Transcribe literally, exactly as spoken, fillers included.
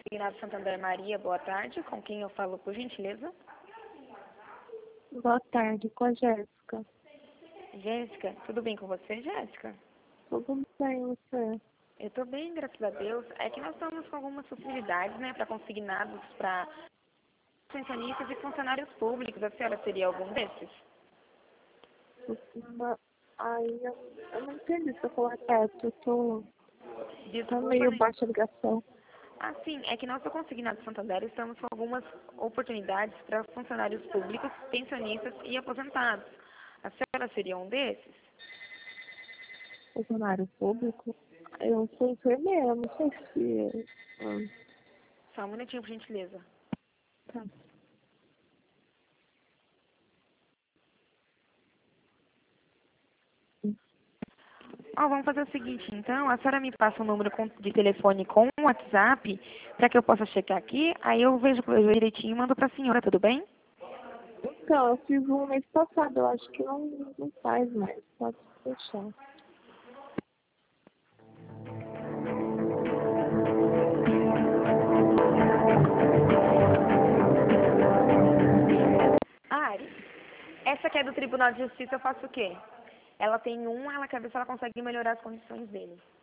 Consignado Santander Maria, boa tarde. Com quem eu falo, por gentileza? Boa tarde, com a Jéssica. Jéssica, tudo bem com você, Jéssica? Tudo bem, você? Eu tô bem, graças a Deus. É que nós estamos com algumas possibilidades, né, para consignados para pensionistas e funcionários públicos. A senhora seria algum desses? Uma... Ai, eu, eu não entendi se eu falar perto, eu tô... Tá Desculpa, meio né? baixa a ligação. Ah, sim, é que nós do Consignado Santander estamos com algumas oportunidades para funcionários públicos, pensionistas e aposentados. A senhora seria um desses? Funcionário público? Eu sou enfermeira, não sei se... Hum, Só um minutinho, por gentileza. tá. Ó, vamos fazer o seguinte, então, a senhora me passa um número com- de telefone com o WhatsApp para que eu possa checar aqui, aí eu vejo eu direitinho e mando para a senhora, tudo bem? Então, eu fiz um mês passado, eu acho que não, não faz mais, pode deixar. Ari, essa aqui é do Tribunal de Justiça, eu faço o quê? Ela tem um, ela quer ver se ela consegue melhorar as condições dele.